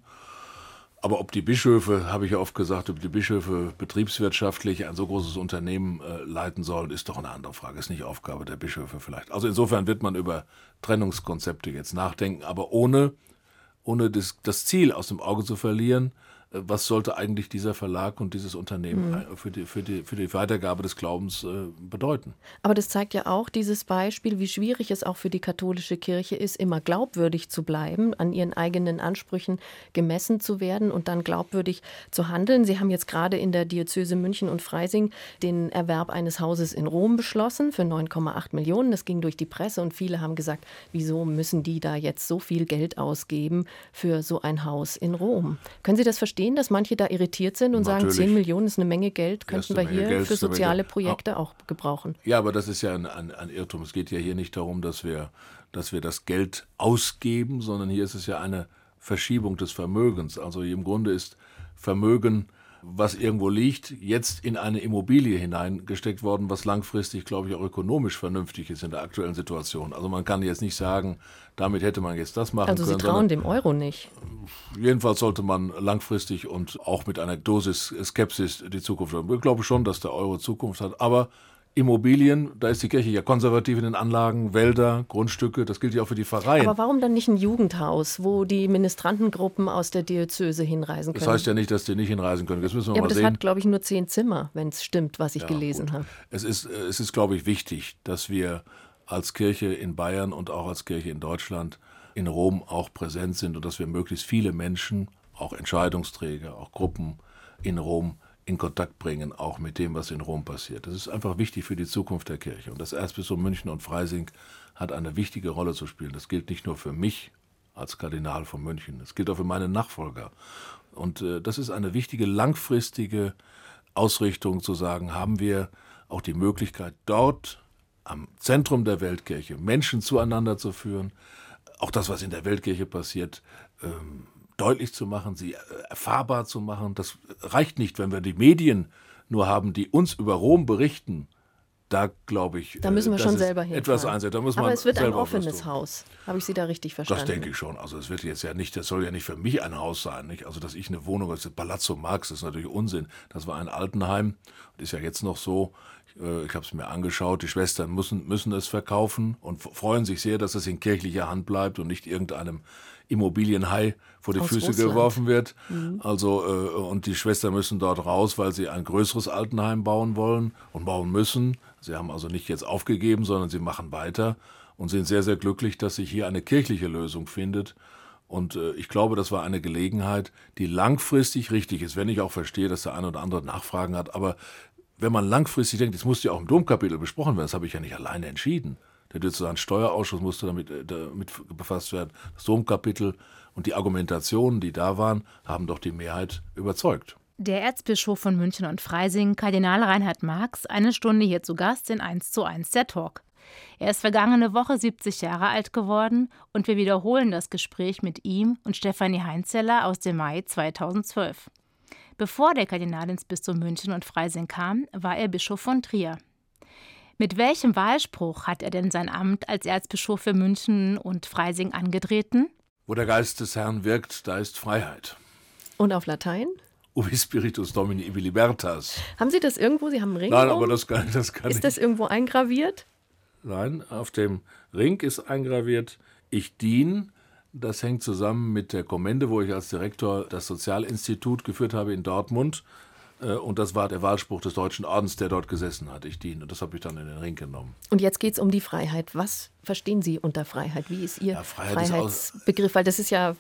Aber ob die Bischöfe, habe ich ja oft gesagt, ob die Bischöfe betriebswirtschaftlich ein so großes Unternehmen äh, leiten sollen, ist doch eine andere Frage. Ist nicht Aufgabe der Bischöfe vielleicht. Also insofern wird man über Trennungskonzepte jetzt nachdenken, aber ohne, ohne das, das Ziel aus dem Auge zu verlieren, was sollte eigentlich dieser Verlag und dieses Unternehmen mhm. für, die, für, die, für die Weitergabe des Glaubens äh, bedeuten. Aber das zeigt ja auch dieses Beispiel, wie schwierig es auch für die katholische Kirche ist, immer glaubwürdig zu bleiben, an ihren eigenen Ansprüchen gemessen zu werden und dann glaubwürdig zu handeln. Sie haben jetzt gerade in der Diözese München und Freising den Erwerb eines Hauses in Rom beschlossen für neun Komma acht Millionen. Das ging durch die Presse und viele haben gesagt, wieso müssen die da jetzt so viel Geld ausgeben für so ein Haus in Rom? Können Sie das verstehen, dass manche da irritiert sind und Natürlich. sagen, zehn Millionen ist eine Menge Geld, könnten wir hier Geld, für soziale Projekte auch gebrauchen. Ja, aber das ist ja ein, ein, ein Irrtum. Es geht ja hier nicht darum, dass wir, dass wir das Geld ausgeben, sondern hier ist es ja eine Verschiebung des Vermögens. Also im Grunde ist Vermögen, was irgendwo liegt, jetzt in eine Immobilie hineingesteckt worden, was langfristig, glaube ich, auch ökonomisch vernünftig ist in der aktuellen Situation. Also man kann jetzt nicht sagen, damit hätte man jetzt das machen also können. Also Sie trauen dem Euro nicht? Jedenfalls sollte man langfristig und auch mit einer Dosis Skepsis die Zukunft haben. Ich glaube schon, dass der Euro Zukunft hat, aber Immobilien, da ist die Kirche ja konservativ in den Anlagen, Wälder, Grundstücke, das gilt ja auch für die Pfarreien. Aber warum dann nicht ein Jugendhaus, wo die Ministrantengruppen aus der Diözese hinreisen können? Das heißt ja nicht, dass die nicht hinreisen können. Das müssen wir ja, mal aber das sehen. hat, glaube ich, nur zehn Zimmer, wenn es stimmt, was ich ja, gelesen gut. habe. Es ist, es ist, glaube ich, wichtig, dass wir als Kirche in Bayern und auch als Kirche in Deutschland in Rom auch präsent sind und dass wir möglichst viele Menschen, auch Entscheidungsträger, auch Gruppen in Rom in Kontakt bringen, auch mit dem, was in Rom passiert. Das ist einfach wichtig für die Zukunft der Kirche. Und das Erzbistum München und Freising hat eine wichtige Rolle zu spielen. Das gilt nicht nur für mich als Kardinal von München, das gilt auch für meine Nachfolger. Und äh, das ist eine wichtige, langfristige Ausrichtung, zu sagen, haben wir auch die Möglichkeit, dort am Zentrum der Weltkirche Menschen zueinander zu führen, auch das, was in der Weltkirche passiert, ähm, deutlich zu machen, sie erfahrbar zu machen. Das reicht nicht, wenn wir die Medien nur haben, die uns über Rom berichten. Da glaube ich, da müssen wir schon selber hinfahren. Etwas einsetzen. Da muss Aber man es wird ein selber offenes Haus. Habe ich Sie da richtig verstanden? Das denke ich schon. Also es wird jetzt ja nicht, das soll ja nicht für mich ein Haus sein, nicht? Also dass ich eine Wohnung, das Palazzo Marx, das ist natürlich Unsinn. Das war ein Altenheim und ist ja jetzt noch so. Ich habe es mir angeschaut, die Schwestern müssen, müssen es verkaufen und freuen sich sehr, dass es in kirchlicher Hand bleibt und nicht irgendeinem Immobilienhai vor die Aus Füße Russland. geworfen wird. Mhm. Also, äh, und die Schwestern müssen dort raus, weil sie ein größeres Altenheim bauen wollen und bauen müssen. Sie haben also nicht jetzt aufgegeben, sondern sie machen weiter und sind sehr, sehr glücklich, dass sich hier eine kirchliche Lösung findet. Und äh, ich glaube, das war eine Gelegenheit, die langfristig richtig ist, wenn ich auch verstehe, dass der eine oder andere Nachfragen hat. Aber wenn man langfristig denkt, das musste ja auch im Domkapitel besprochen werden, das habe ich ja nicht alleine entschieden. Der Diözesansteuerausschuss musste damit, äh, damit befasst werden. Das Domkapitel und die Argumentationen, die da waren, haben doch die Mehrheit überzeugt. Der Erzbischof von München und Freising, Kardinal Reinhard Marx, eine Stunde hier zu Gast in eins zu eins der Talk. Er ist vergangene Woche siebzig Jahre alt geworden und wir wiederholen das Gespräch mit ihm und Stefanie Heinzeller aus dem Mai zweitausendzwölf. Bevor der Kardinal ins Bistum München und Freising kam, war er Bischof von Trier. Mit welchem Wahlspruch hat er denn sein Amt als Erzbischof für München und Freising angetreten? Wo der Geist des Herrn wirkt, da ist Freiheit. Und auf Latein? Ubi Spiritus Domini ibi libertas. Haben Sie das irgendwo? Sie haben einen Ring Nein, um? aber das kann, das kann Ist ich. das irgendwo eingraviert? Nein, auf dem Ring ist eingraviert, ich dien. Das hängt zusammen mit der Kommende, wo ich als Direktor das Sozialinstitut geführt habe in Dortmund. Und das war der Wahlspruch des Deutschen Ordens, der dort gesessen hat. Ich diene. Und das habe ich dann in den Ring genommen. Und jetzt geht es um die Freiheit. Was verstehen Sie unter Freiheit? Wie ist Ihr ja, Freiheit Freiheitsbegriff? Ist Weil das ist ja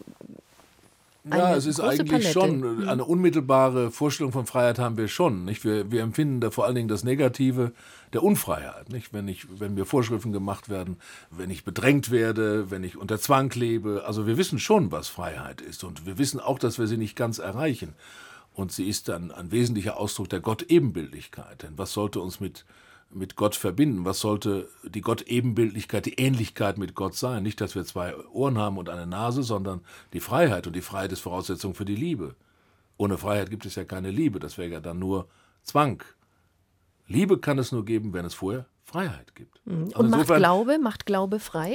eine Ja, es ist große eigentlich Palette. schon, eine unmittelbare Vorstellung von Freiheit haben wir schon. Nicht? Wir, wir empfinden da vor allen Dingen das Negative der Unfreiheit. Nicht? Wenn, ich, wenn mir Vorschriften gemacht werden, wenn ich bedrängt werde, wenn ich unter Zwang lebe. Also wir wissen schon, was Freiheit ist. Und wir wissen auch, dass wir sie nicht ganz erreichen. Und sie ist dann ein wesentlicher Ausdruck der Gott-Ebenbildlichkeit. Denn was sollte uns mit mit Gott verbinden? Was sollte die Gott-Ebenbildlichkeit, die Ähnlichkeit mit Gott sein? Nicht, dass wir zwei Ohren haben und eine Nase, sondern die Freiheit. Und die Freiheit ist Voraussetzung für die Liebe. Ohne Freiheit gibt es ja keine Liebe. Das wäre ja dann nur Zwang. Liebe kann es nur geben, wenn es vorher Freiheit gibt. Und Also macht insofern- Glaube, macht Glaube frei?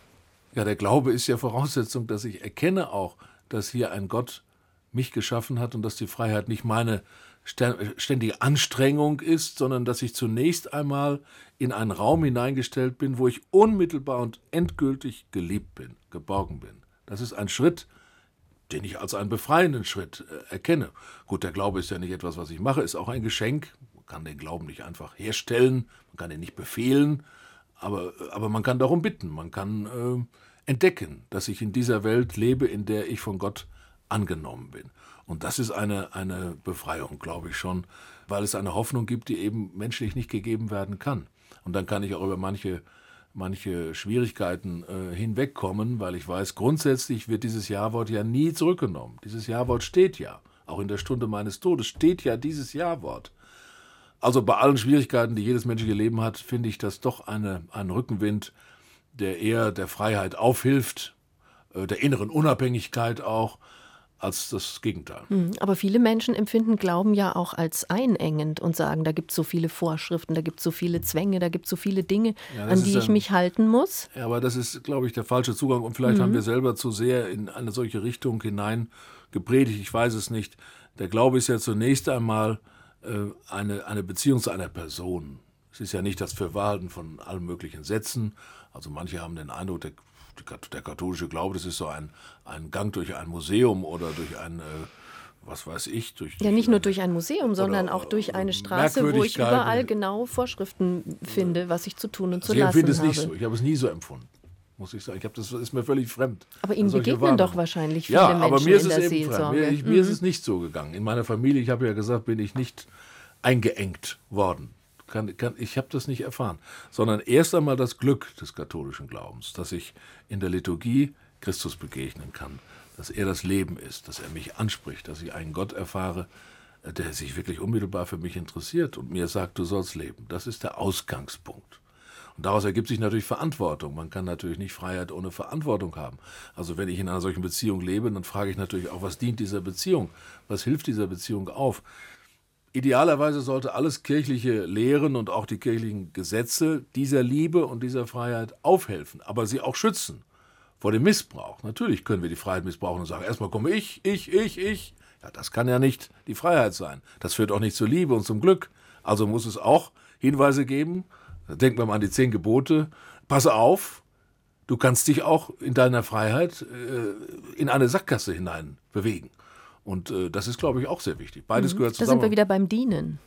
Ja, der Glaube ist ja Voraussetzung, dass ich erkenne auch, dass hier ein Gott mich geschaffen hat und dass die Freiheit nicht meine ständige Anstrengung ist, sondern dass ich zunächst einmal in einen Raum hineingestellt bin, wo ich unmittelbar und endgültig geliebt bin, geborgen bin. Das ist ein Schritt, den ich als einen befreienden Schritt äh, erkenne. Gut, der Glaube ist ja nicht etwas, was ich mache, ist auch ein Geschenk. Man kann den Glauben nicht einfach herstellen, man kann ihn nicht befehlen, aber, aber man kann darum bitten, man kann äh, entdecken, dass ich in dieser Welt lebe, in der ich von Gott angenommen bin. Und das ist eine, eine Befreiung, glaube ich schon, weil es eine Hoffnung gibt, die eben menschlich nicht gegeben werden kann. Und dann kann ich auch über manche, manche Schwierigkeiten äh, hinwegkommen, weil ich weiß, grundsätzlich wird dieses Ja-Wort ja nie zurückgenommen. Dieses Ja-Wort steht ja. Auch in der Stunde meines Todes steht ja dieses Ja-Wort. Also bei allen Schwierigkeiten, die jedes menschliche Leben hat, finde ich das doch eine, ein Rückenwind, der eher der Freiheit aufhilft, äh, der inneren Unabhängigkeit auch, als das Gegenteil. Aber viele Menschen empfinden Glauben ja auch als einengend und sagen, da gibt es so viele Vorschriften, da gibt es so viele Zwänge, da gibt es so viele Dinge, Ja, das an die ist ich ein- mich halten muss. Ja, aber das ist, glaube ich, der falsche Zugang. Und vielleicht haben wir selber zu sehr in eine solche Richtung hinein gepredigt. Ich weiß es nicht. Der Glaube ist ja zunächst einmal äh, eine, eine Beziehung zu einer Person. Es ist ja nicht das Verwalten von allen möglichen Sätzen. Also manche haben den Eindruck, der, der katholische Glaube, das ist so ein, ein Gang durch ein Museum oder durch ein, äh, was weiß ich, durch... Ja, nicht eine- nur durch ein Museum, sondern auch durch eine Straße, wo ich Merkwürdigkeiten. überall genau Vorschriften finde, was ich zu tun und zu Also ich lassen empfinde es habe. nicht so. Ich habe es nie so empfunden, muss ich sagen. Ich habe das ist mir völlig fremd. Aber Ihnen Solche begegnen Wahrnehmungen. doch wahrscheinlich viele Ja, Menschen aber mir ist in es der eben fremd. Seelsorge. Mir, ich, mir ist es nicht so gegangen. In meiner Familie, ich habe ja gesagt, bin ich nicht eingeengt worden. Kann, kann, ich habe das nicht erfahren. Sondern erst einmal das Glück des katholischen Glaubens, dass ich in der Liturgie Christus begegnen kann, dass er das Leben ist, dass er mich anspricht, dass ich einen Gott erfahre, der sich wirklich unmittelbar für mich interessiert und mir sagt, du sollst leben. Das ist der Ausgangspunkt. Und daraus ergibt sich natürlich Verantwortung. Man kann natürlich nicht Freiheit ohne Verantwortung haben. Also wenn ich in einer solchen Beziehung lebe, dann frage ich natürlich auch, was dient dieser Beziehung? Was hilft dieser Beziehung auf? Idealerweise sollte alles kirchliche Lehren und auch die kirchlichen Gesetze dieser Liebe und dieser Freiheit aufhelfen, aber sie auch schützen vor dem Missbrauch. Natürlich können wir die Freiheit missbrauchen und sagen, erstmal komme ich, ich, ich, ich. Ja, das kann ja nicht die Freiheit sein. Das führt auch nicht zur Liebe und zum Glück. Also muss es auch Hinweise geben. Da denkt man mal an die zehn Gebote. Passe auf, du kannst dich auch in deiner Freiheit äh, in eine Sackgasse hinein bewegen. Und äh, das ist, glaube ich, auch sehr wichtig. Beides gehört Da zusammen. sind wir wieder beim Dienen.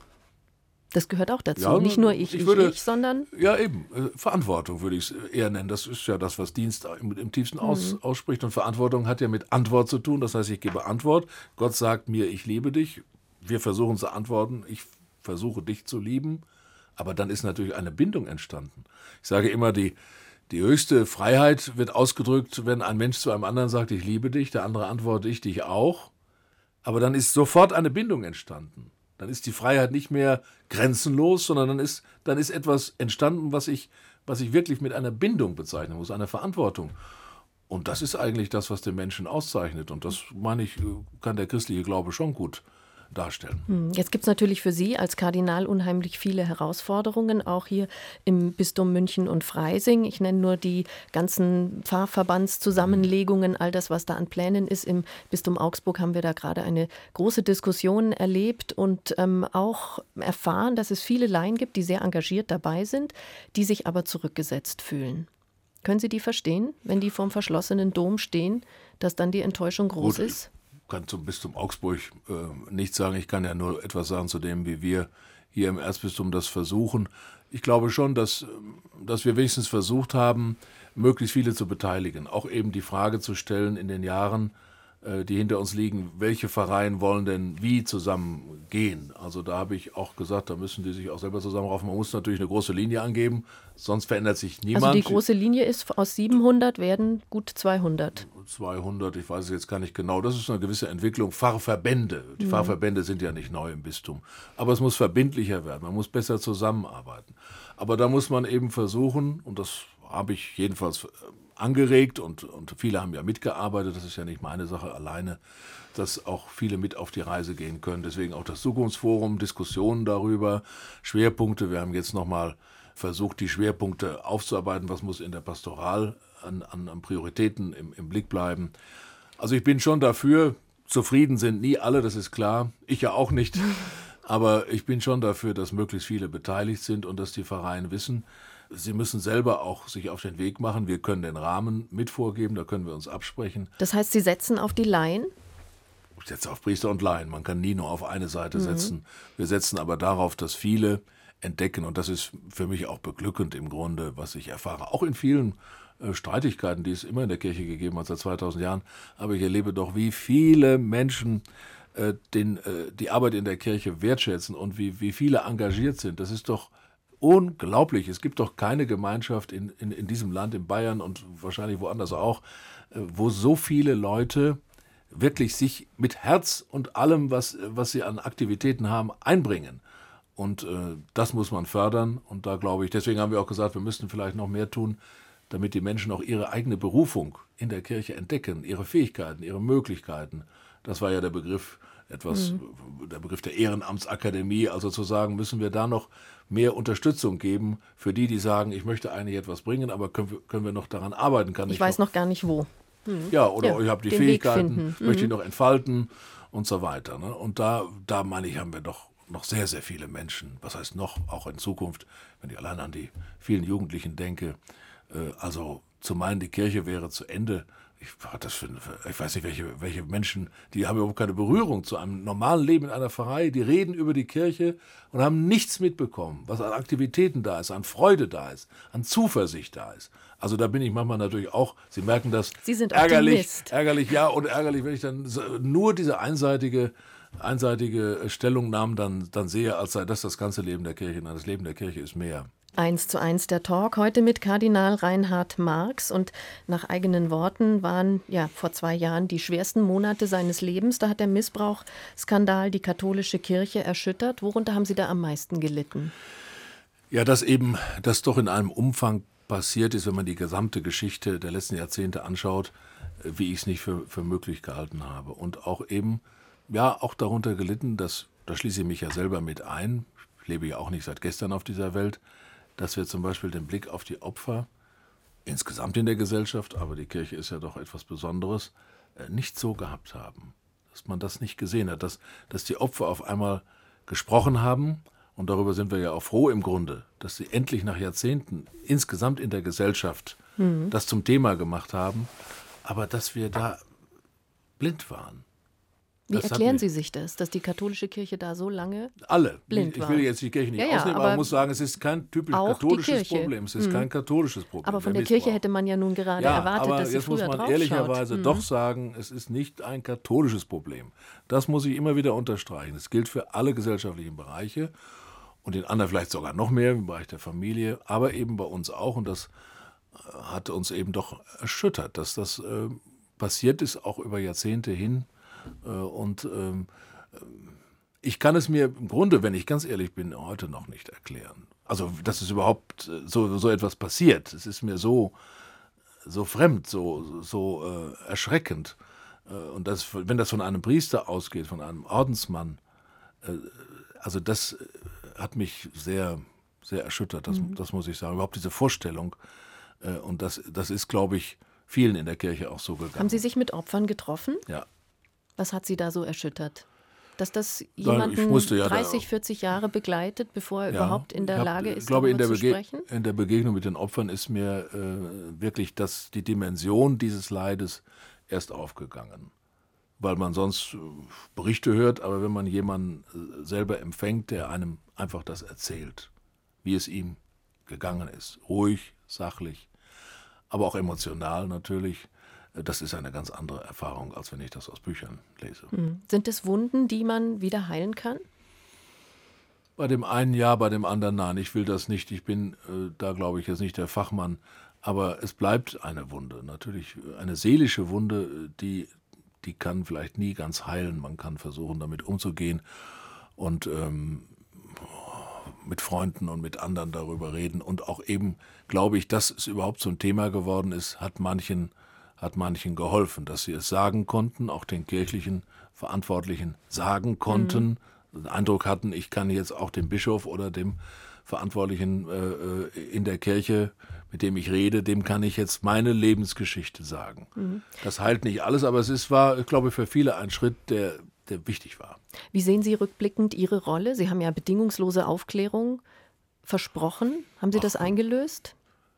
Das gehört auch dazu. Ja, Nicht nur ich, ich ich, würde- ich, sondern Ja, eben. Äh, Verantwortung würde ich es eher nennen. Das ist ja das, was Dienst im, im tiefsten aus, ausspricht. Und Verantwortung hat ja mit Antwort zu tun. Das heißt, ich gebe Antwort. Gott sagt mir, ich liebe dich. Wir versuchen zu antworten. Ich versuche dich zu lieben. Aber dann ist natürlich eine Bindung entstanden. Ich sage immer, die, die höchste Freiheit wird ausgedrückt, wenn ein Mensch zu einem anderen sagt, ich liebe dich. Der andere antwortet, ich dich auch. Aber dann ist sofort eine Bindung entstanden. Dann ist die Freiheit nicht mehr grenzenlos, sondern dann ist, dann ist etwas entstanden, was ich, was ich wirklich mit einer Bindung bezeichnen muss, einer Verantwortung. Und das ist eigentlich das, was den Menschen auszeichnet. Und das, meine ich, kann der christliche Glaube schon gut darstellen. Jetzt gibt es natürlich für Sie als Kardinal unheimlich viele Herausforderungen, auch hier im Bistum München und Freising. Ich nenne nur die ganzen Pfarrverbandszusammenlegungen, all das, was da an Plänen ist. Im Bistum Augsburg haben wir da gerade eine große Diskussion erlebt und ähm, auch erfahren, dass es viele Laien gibt, die sehr engagiert dabei sind, die sich aber zurückgesetzt fühlen. Können Sie die verstehen, wenn die vorm verschlossenen Dom stehen, dass dann die Enttäuschung groß Gut, ist? Ich kann zum Bistum Augsburg äh, nichts sagen. Ich kann ja nur etwas sagen zu dem, wie wir hier im Erzbistum das versuchen. Ich glaube schon, dass, dass wir wenigstens versucht haben, möglichst viele zu beteiligen. Auch eben die Frage zu stellen in den Jahren, äh, die hinter uns liegen, welche Pfarreien wollen denn wie zusammen gehen? Also da habe ich auch gesagt, da müssen die sich auch selber zusammenraufen. Man muss natürlich eine große Linie angeben, sonst verändert sich niemand. Also die große Linie ist, aus siebenhundert werden gut zweihundert. zweihundert, ich weiß es jetzt gar nicht genau, das ist eine gewisse Entwicklung, Pfarrverbände. Die mhm. Pfarrverbände sind ja nicht neu im Bistum. Aber es muss verbindlicher werden, man muss besser zusammenarbeiten. Aber da muss man eben versuchen, und das habe ich jedenfalls angeregt und, und viele haben ja mitgearbeitet, das ist ja nicht meine Sache alleine, dass auch viele mit auf die Reise gehen können. Deswegen auch das Zukunftsforum, Diskussionen darüber, Schwerpunkte. Wir haben jetzt nochmal versucht, die Schwerpunkte aufzuarbeiten, was muss in der Pastoral an, an, an Prioritäten im, im Blick bleiben. Also ich bin schon dafür, zufrieden sind nie alle, das ist klar, ich ja auch nicht, aber ich bin schon dafür, dass möglichst viele beteiligt sind und dass die Pfarreien wissen, sie müssen selber auch sich auf den Weg machen. Wir können den Rahmen mit vorgeben, da können wir uns absprechen. Das heißt, Sie setzen auf die Laien? Ich setze auf Priester und Laien. Man kann nie nur auf eine Seite mhm. setzen. Wir setzen aber darauf, dass viele entdecken, und das ist für mich auch beglückend im Grunde, was ich erfahre, auch in vielen äh, Streitigkeiten, die es immer in der Kirche gegeben hat seit zweitausend Jahren, aber ich erlebe doch, wie viele Menschen äh, den, äh, die Arbeit in der Kirche wertschätzen und wie, wie viele engagiert sind. Das ist doch unglaublich. Es gibt doch keine Gemeinschaft in, in, in diesem Land, in Bayern und wahrscheinlich woanders auch, äh, wo so viele Leute wirklich sich mit Herz und allem, was, was sie an Aktivitäten haben, einbringen. Und äh, das muss man fördern. Und da glaube ich, deswegen haben wir auch gesagt, wir müssten vielleicht noch mehr tun, damit die Menschen auch ihre eigene Berufung in der Kirche entdecken, ihre Fähigkeiten, ihre Möglichkeiten. Das war ja der Begriff, etwas, mhm. der Begriff der Ehrenamtsakademie. Also zu sagen, müssen wir da noch mehr Unterstützung geben für die, die sagen, ich möchte eigentlich etwas bringen, aber können wir, können wir noch daran arbeiten? Kann ich ich weiß noch, noch gar nicht wo. Mhm. Ja, oder ja, ich habe die Fähigkeiten, möchte mhm. ich noch entfalten und so weiter. Ne? Und da, da meine ich, haben wir doch noch sehr, sehr viele Menschen, was heißt noch, auch in Zukunft, wenn ich allein an die vielen Jugendlichen denke, äh, also zu meinen, die Kirche wäre zu Ende, ich, das für, ich weiß nicht, welche, welche Menschen, die haben überhaupt keine Berührung zu einem normalen Leben in einer Pfarrei, die reden über die Kirche und haben nichts mitbekommen, was an Aktivitäten da ist, an Freude da ist, an Zuversicht da ist. Also da bin ich manchmal natürlich auch, Sie merken das, Sie sind ärgerlich, Optimist. ärgerlich, ja, und ärgerlich, wenn ich dann nur diese einseitige einseitige Stellungnahmen dann, dann sehe, als sei das das ganze Leben der Kirche. Nein, das Leben der Kirche ist mehr. Eins zu eins der Talk, heute mit Kardinal Reinhard Marx. Und nach eigenen Worten waren ja vor zwei Jahren die schwersten Monate seines Lebens. Da hat der Missbrauchsskandal die katholische Kirche erschüttert. Worunter haben Sie da am meisten gelitten? Ja, dass eben das doch in einem Umfang passiert ist, wenn man die gesamte Geschichte der letzten Jahrzehnte anschaut, wie ich es nicht für, für möglich gehalten habe. Und auch eben ja, auch darunter gelitten, dass, da schließe ich mich ja selber mit ein, ich lebe ja auch nicht seit gestern auf dieser Welt, dass wir zum Beispiel den Blick auf die Opfer insgesamt in der Gesellschaft, aber die Kirche ist ja doch etwas Besonderes, nicht so gehabt haben. Dass man das nicht gesehen hat, dass, dass die Opfer auf einmal gesprochen haben, und darüber sind wir ja auch froh im Grunde, dass sie endlich nach Jahrzehnten insgesamt in der Gesellschaft mhm. das zum Thema gemacht haben, aber dass wir da blind waren. Wie das erklären Sie sich das, dass die katholische Kirche da so lange alle. blind ich, war? Ich will jetzt die Kirche nicht ja, ja, ausnehmen, aber man muss sagen, es ist kein typisch katholisches Problem. Es ist mhm. kein katholisches Problem. Aber von der, der Kirche hätte man ja nun gerade ja, erwartet, aber dass sie jetzt früher muss man draufschaut. ehrlicherweise mhm. doch sagen, es ist nicht ein katholisches Problem. Das muss ich immer wieder unterstreichen. Es gilt für alle gesellschaftlichen Bereiche und in anderen vielleicht sogar noch mehr, im Bereich der Familie, aber eben bei uns auch. Und das hat uns eben doch erschüttert, dass das äh, passiert ist, auch über Jahrzehnte hin. Und ähm, ich kann es mir im Grunde, wenn ich ganz ehrlich bin, heute noch nicht erklären. Also, dass es überhaupt so, so etwas passiert. Es ist mir so, so fremd, so, so äh, erschreckend. Äh, und das, wenn das von einem Priester ausgeht, von einem Ordensmann, äh, also das hat mich sehr, sehr erschüttert, das, mhm. das muss ich sagen. Überhaupt diese Vorstellung. Äh, und das, das ist, glaube ich, vielen in der Kirche auch so gegangen. Haben Sie sich mit Opfern getroffen? Ja. Was hat Sie da so erschüttert? Dass das jemanden ja dreißig, vierzig Jahre begleitet, bevor er ja, überhaupt in der hab, Lage ist, glaube, darüber in der zu Bege- sprechen? In der Begegnung mit den Opfern ist mir äh, wirklich das, die Dimension dieses Leides erst aufgegangen. Weil man sonst äh, Berichte hört, aber wenn man jemanden äh, selber empfängt, der einem einfach das erzählt, wie es ihm gegangen ist, ruhig, sachlich, aber auch emotional natürlich, das ist eine ganz andere Erfahrung, als wenn ich das aus Büchern lese. Hm. Sind es Wunden, die man wieder heilen kann? Bei dem einen ja, bei dem anderen nein. Ich will das nicht. Ich bin äh, da, glaube ich, jetzt nicht der Fachmann. Aber es bleibt eine Wunde, natürlich eine seelische Wunde, die, die kann vielleicht nie ganz heilen. Man kann versuchen, damit umzugehen und ähm, mit Freunden und mit anderen darüber reden. Und auch eben, glaube ich, dass es überhaupt so ein Thema geworden ist, hat manchen, hat manchen geholfen, dass sie es sagen konnten, auch den kirchlichen Verantwortlichen sagen konnten, mhm. den Eindruck hatten, ich kann jetzt auch dem Bischof oder dem Verantwortlichen äh, in der Kirche, mit dem ich rede, dem kann ich jetzt meine Lebensgeschichte sagen. Mhm. Das heilt nicht alles, aber es ist, war, ich glaube, für viele ein Schritt, der, der wichtig war. Wie sehen Sie rückblickend Ihre Rolle? Sie haben ja bedingungslose Aufklärung versprochen. Haben Sie Ach, das eingelöst?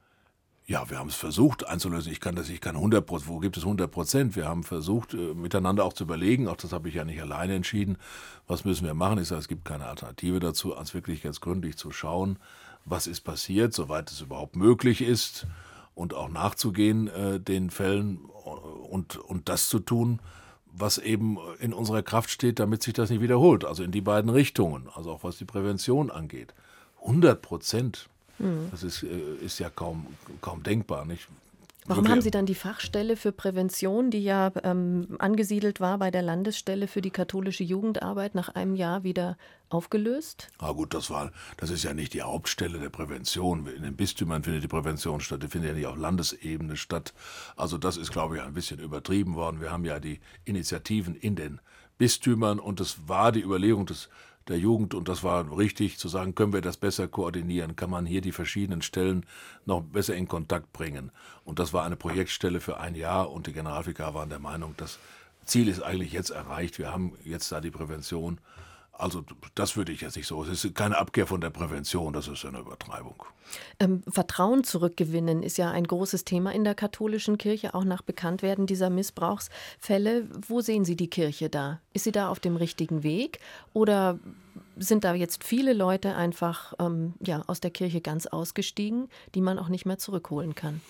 Ja, wir haben es versucht einzulösen. Ich kann das, ich kann hundert Prozent, wo gibt es hundert Prozent? Wir haben versucht, miteinander auch zu überlegen, auch das habe ich ja nicht alleine entschieden, was müssen wir machen. Ich sage, es gibt keine Alternative dazu, als wirklich jetzt gründlich zu schauen, was ist passiert, soweit es überhaupt möglich ist und auch nachzugehen äh, den Fällen und, und das zu tun, was eben in unserer Kraft steht, damit sich das nicht wiederholt. Also in die beiden Richtungen, also auch was die Prävention angeht. hundert Prozent. Das ist, ist ja kaum, kaum denkbar, nicht? Warum haben Sie dann die Fachstelle für Prävention, die ja ähm, angesiedelt war bei der Landesstelle für die katholische Jugendarbeit, nach einem Jahr wieder aufgelöst? Ah gut, das war, das ist ja nicht die Hauptstelle der Prävention. In den Bistümern findet die Prävention statt, die findet ja nicht auf Landesebene statt. Also das ist, glaube ich, ein bisschen übertrieben worden. Wir haben ja die Initiativen in den Bistümern und es war die Überlegung des der Jugend, und das war richtig, zu sagen, können wir das besser koordinieren, kann man hier die verschiedenen Stellen noch besser in Kontakt bringen. Und das war eine Projektstelle für ein Jahr und die Generalvikar waren der Meinung, das Ziel ist eigentlich jetzt erreicht, wir haben jetzt da die Prävention. Also das würde ich jetzt nicht so, es ist keine Abkehr von der Prävention, das ist eine Übertreibung. Ähm, Vertrauen zurückgewinnen ist ja ein großes Thema in der katholischen Kirche, auch nach Bekanntwerden dieser Missbrauchsfälle. Wo sehen Sie die Kirche da? Ist sie da auf dem richtigen Weg oder sind da jetzt viele Leute einfach ähm, ja, aus der Kirche ganz ausgestiegen, die man auch nicht mehr zurückholen kann?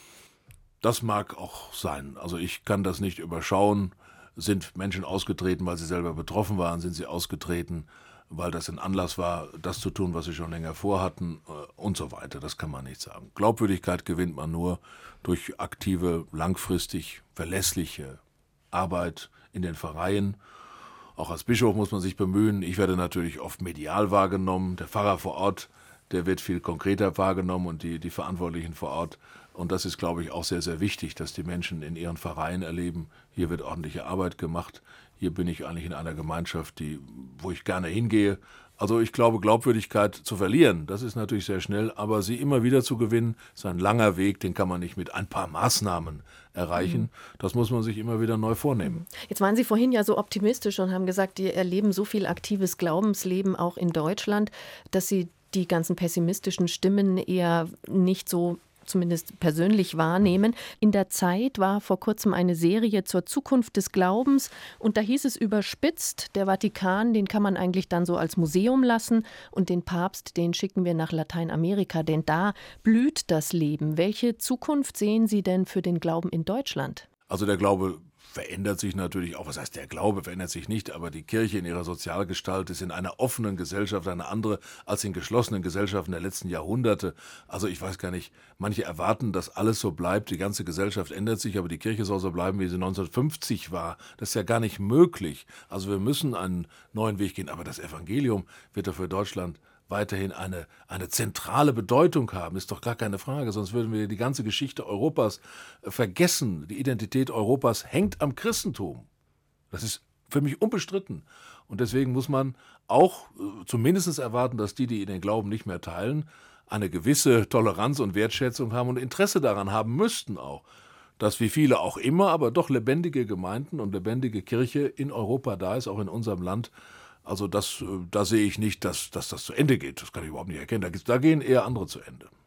Das mag auch sein. Also ich kann das nicht überschauen. Sind Menschen ausgetreten, weil sie selber betroffen waren? Sind sie ausgetreten, weil das ein Anlass war, das zu tun, was sie schon länger vorhatten und so weiter? Das kann man nicht sagen. Glaubwürdigkeit gewinnt man nur durch aktive, langfristig verlässliche Arbeit in den Pfarreien. Auch als Bischof muss man sich bemühen. Ich werde natürlich oft medial wahrgenommen. Der Pfarrer vor Ort, der wird viel konkreter wahrgenommen und die, die Verantwortlichen vor Ort. Und das ist, glaube ich, auch sehr, sehr wichtig, dass die Menschen in ihren Pfarreien erleben, hier wird ordentliche Arbeit gemacht, hier bin ich eigentlich in einer Gemeinschaft, die, wo ich gerne hingehe. Also ich glaube, Glaubwürdigkeit zu verlieren, das ist natürlich sehr schnell, aber sie immer wieder zu gewinnen, ist ein langer Weg, den kann man nicht mit ein paar Maßnahmen erreichen. Das muss man sich immer wieder neu vornehmen. Jetzt waren Sie vorhin ja so optimistisch und haben gesagt, die erleben so viel aktives Glaubensleben auch in Deutschland, dass Sie die ganzen pessimistischen Stimmen eher nicht so zumindest persönlich wahrnehmen. In der Zeit war vor kurzem eine Serie zur Zukunft des Glaubens und da hieß es überspitzt, der Vatikan, den kann man eigentlich dann so als Museum lassen und den Papst, den schicken wir nach Lateinamerika, denn da blüht das Leben. Welche Zukunft sehen Sie denn für den Glauben in Deutschland? Also der Glaube verändert sich natürlich auch, was heißt der Glaube verändert sich nicht, aber die Kirche in ihrer Sozialgestalt ist in einer offenen Gesellschaft eine andere als in geschlossenen Gesellschaften der letzten Jahrhunderte. Also ich weiß gar nicht, manche erwarten, dass alles so bleibt, die ganze Gesellschaft ändert sich, aber die Kirche soll so bleiben, wie sie neunzehnhundertfünfzig war. Das ist ja gar nicht möglich. Also wir müssen einen neuen Weg gehen, aber das Evangelium wird doch für Deutschland weiterhin eine, eine zentrale Bedeutung haben, ist doch gar keine Frage, sonst würden wir die ganze Geschichte Europas vergessen. Die Identität Europas hängt am Christentum. Das ist für mich unbestritten. Und deswegen muss man auch äh, zumindest erwarten, dass die, die den Glauben nicht mehr teilen, eine gewisse Toleranz und Wertschätzung haben und Interesse daran haben müssten auch, dass wie viele auch immer, aber doch lebendige Gemeinden und lebendige Kirche in Europa da ist, auch in unserem Land. Also das, da sehe ich nicht, dass, dass das zu Ende geht. Das kann ich überhaupt nicht erkennen. Da, da gehen eher andere zu Ende.